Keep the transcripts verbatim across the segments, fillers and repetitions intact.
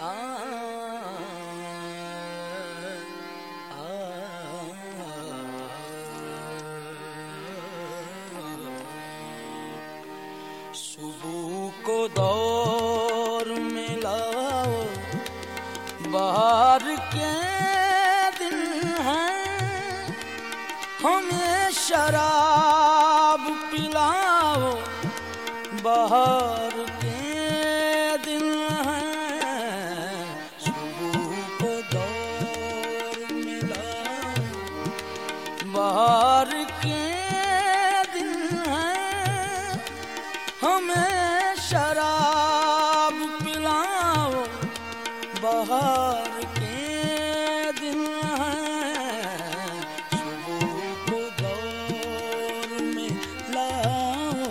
सुबह को दौर में लाओ, बाहर के दिन हैं, हमें शराब पिलाओ, बाहर के दिन हैं। सुबह को दौर में लाओ, बाहर के दिन हैं, हमें शराब पिलाओ, बाहर के दिन हैं। सुबह को दौर में लाओ।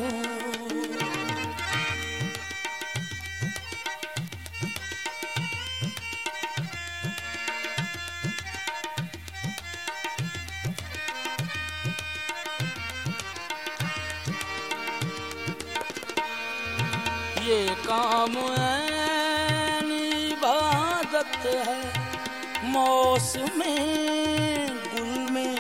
ये काम ऐन इबादत है मौसमे गुल में,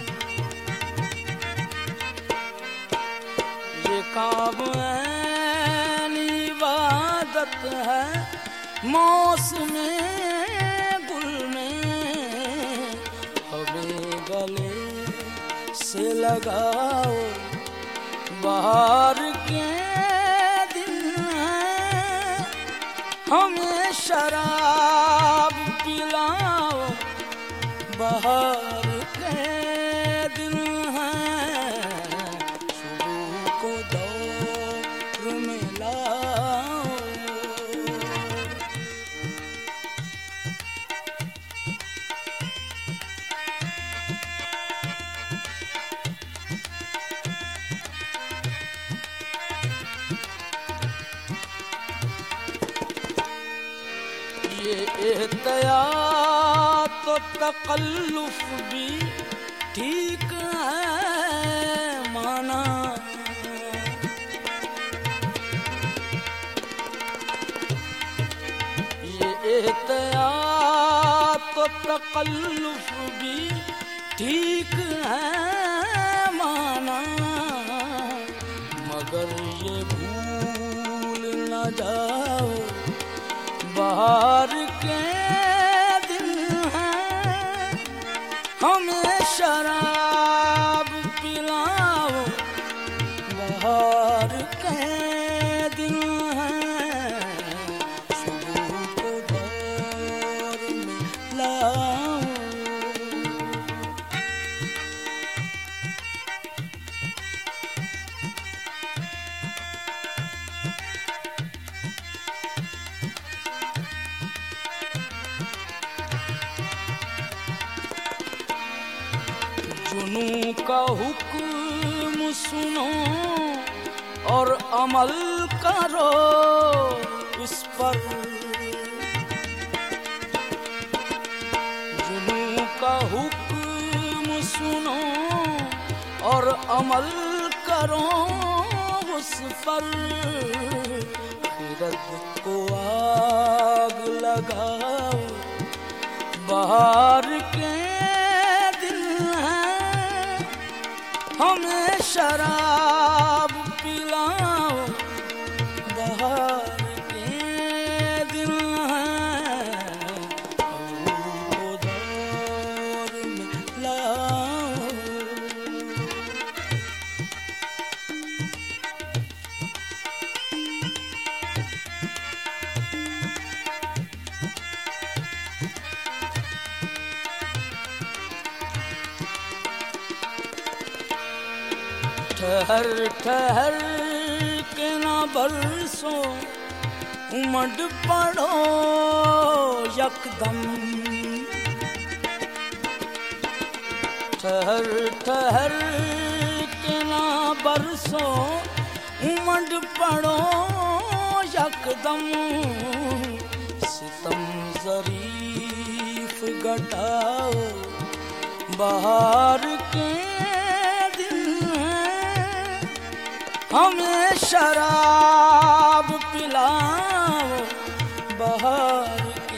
ये काम ऐन इबादत है मौसमे गुल में। हमें गले से लगाओ, बाहर के हमें शराब पिलाओ, बाहर के दिन हैं। सुबह को दौर में लाओ। ये एहतियात तो तकल्लुफ भी ठीक है माना, ये एहतियात तो तकल्लुफ भी ठीक है माना, मगर ये भूल न जाओ, बाहर के दिन हैं, हमें शराब पिलाओ, बाहर के दिन हैं। सुबह को दौर में लाओ। जुनून का हुक्म सुनो और अमल करो उस पर, जुनून का हुक्म सुनो और अमल करो उस पर। खिरत को आग लगाओ, बाहर के हमें शराब पिलाओ, बाहर के दिन हैं। सुबह को दौर में लाओ। ठहर ठहर के ना बरसों, उमड़ पड़ो यकदम। ठहर ठहर के ना बरसों, उमड़ पड़ो यकदम। सितम ज़रीफ घटाओ, बाहर के हमें शराब पिलाओ, बाहर के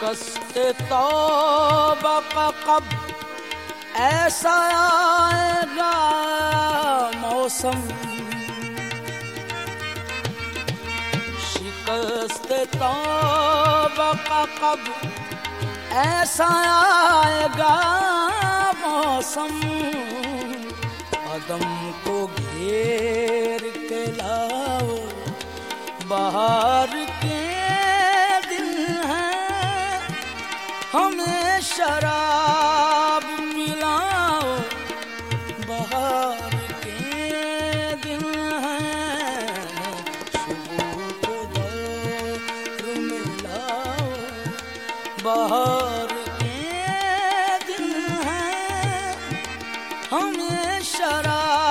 शिकस्त तौबा का कब ऐसा आएगा मौसम, शिकस्त तौबा का कब ऐसा आएगा मौसम, कदम को घेर के लाओ बाहर के दिन हैं, हमें शराब मिलाओ बाहर के दिन हैं, सुबह को दौर मिलाओ बाहर के दिन हैं, हमें शराब